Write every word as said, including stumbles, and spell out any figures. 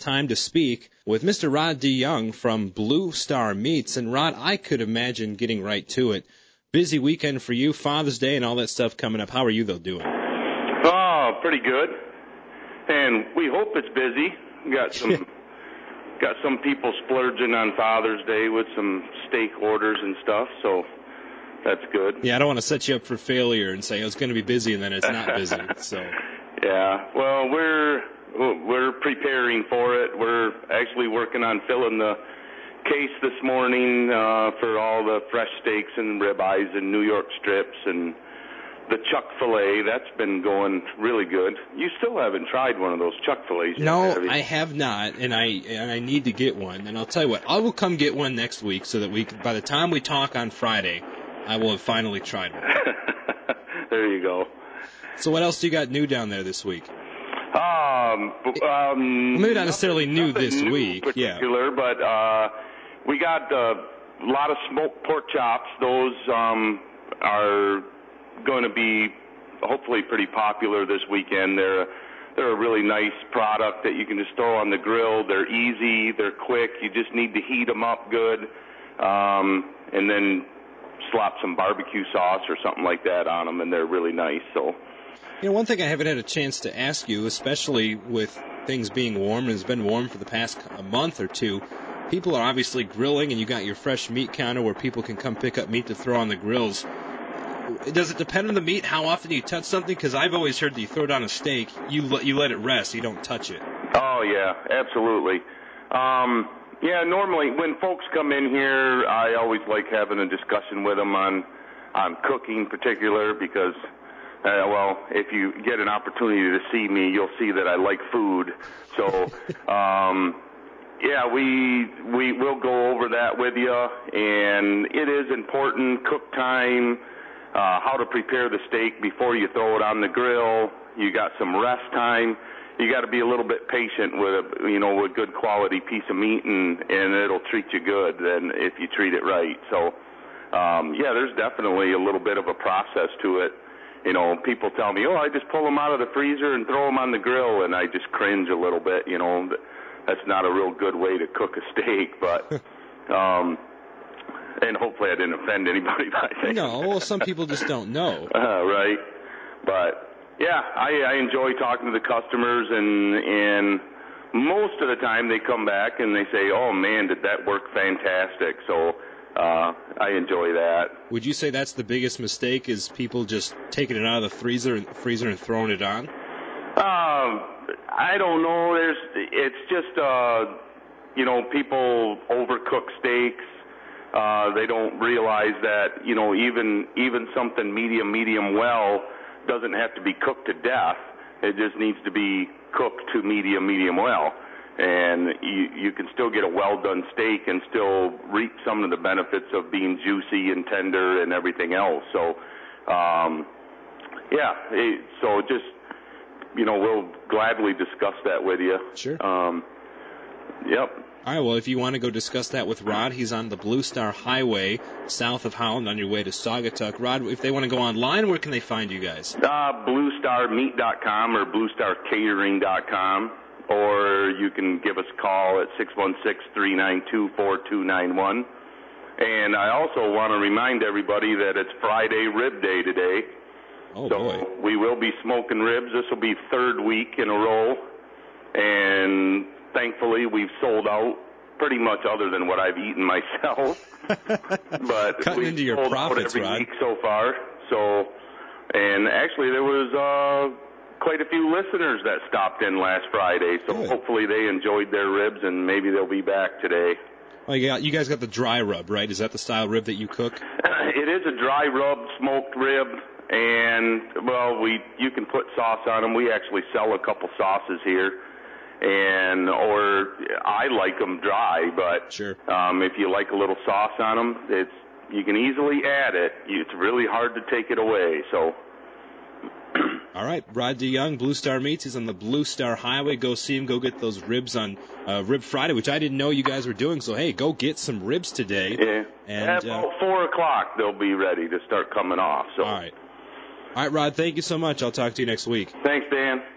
time to speak with Mister Rod DeYoung from Blue Star Meats. And, Rod, I could imagine getting right to it. Busy weekend for you, Father's Day and all that stuff coming up. How are you, though, doing? Oh, pretty good. And we hope it's busy. We got some got some people splurging on Father's Day with some steak orders and stuff, so that's good. Yeah, I don't want to set you up for failure and say, oh, it's going to be busy, and then it's not busy. So. Yeah, well, we're we're preparing for it. We're actually working on filling the case this morning uh, for all the fresh steaks and ribeyes and New York strips and the chuck filet. That's been going really good. You still haven't tried one of those chuck fillets yet, No, have you? I have not, and I and I need to get one. And I'll tell you what, I will come get one next week so that we can, by the time we talk on Friday, I will have finally tried one. There you go. So what else do you got new down there this week? Um, um maybe not necessarily new this new week, particular, yeah. But uh, we got uh, a lot of smoked pork chops. Those um, are going to be hopefully pretty popular this weekend. They're they're a really nice product that you can just throw on the grill. They're easy, they're quick. You just need to heat them up good, um, and then slap some barbecue sauce or something like that on them, and they're really nice. So. You know, one thing I haven't had a chance to ask you, especially with things being warm, and it's been warm for the past a month or two, people are obviously grilling, and you got your fresh meat counter where people can come pick up meat to throw on the grills. Does it depend on the meat, how often you touch something? Because I've always heard that you throw down a steak, you let, you let it rest, you don't touch it. Oh, yeah, absolutely. Um, yeah, normally when folks come in here, I always like having a discussion with them on, on cooking in particular because... Uh, well, if you get an opportunity to see me, you'll see that I like food. So, um, yeah, we we will go over that with you, and it is important. Cook time, uh, how to prepare the steak before you throw it on the grill. You got some rest time. You got to be a little bit patient with a you know with good quality piece of meat, and and it'll treat you good. Then if you treat it right. So, um, yeah, there's definitely a little bit of a process to it. You know, people tell me, oh, I just pull them out of the freezer and throw them on the grill, and I just cringe a little bit. You know, that's not a real good way to cook a steak, but, um, and hopefully I didn't offend anybody by saying No, well, some people just don't know. Uh, right. But, yeah, I, I enjoy talking to the customers, and, and most of the time they come back and they say, oh, man, did that work fantastic. So, Uh, I enjoy that. Would you say that's the biggest mistake, is people just taking it out of the freezer and freezer and throwing it on? Um, I don't know. There's, it's just, uh, you know, people overcook steaks. Uh, they don't realize that, you know, even even something medium, medium well doesn't have to be cooked to death. It just needs to be cooked to medium, medium well. And you, you can still get a well-done steak and still reap some of the benefits of being juicy and tender and everything else. So, um, yeah, it, so just, you know, we'll gladly discuss that with you. Sure. Um, yep. All right, well, if you want to go discuss that with Rod, he's on the Blue Star Highway, south of Holland, on your way to Saugatuck. Rod, if they want to go online, where can they find you guys? Uh, blue star meat dot com or blue star catering dot com. Or you can give us a call at six one six, three nine two, four two nine one. And I also want to remind everybody that it's Friday Rib Day today. Oh, so boy. we will be smoking ribs. This will be third week in a row. And thankfully, we've sold out pretty much other than what I've eaten myself. But Cutting we've into your sold profits, out every Rod. week so far. So, and actually there was... Uh, quite a few listeners that stopped in last Friday, so Good. Hopefully they enjoyed their ribs, and maybe they'll be back today. Oh, you, got, you guys got the dry rub, right? Is that the style rib that you cook? It is a dry rub smoked rib, and, well, we you can put sauce on them. We actually sell a couple sauces here, and or I like them dry, but Sure. um, if you like a little sauce on them, it's you can easily add it. It's really hard to take it away, so... All right, Rod DeYoung, Blue Star Meats. He's on the Blue Star Highway. Go see him. Go get those ribs on uh, Rib Friday, which I didn't know you guys were doing. So, hey, go get some ribs today. Yeah. And, At about uh, four o'clock, they'll be ready to start coming off. So. All right. All right, Rod, thank you so much. I'll talk to you next week. Thanks, Dan.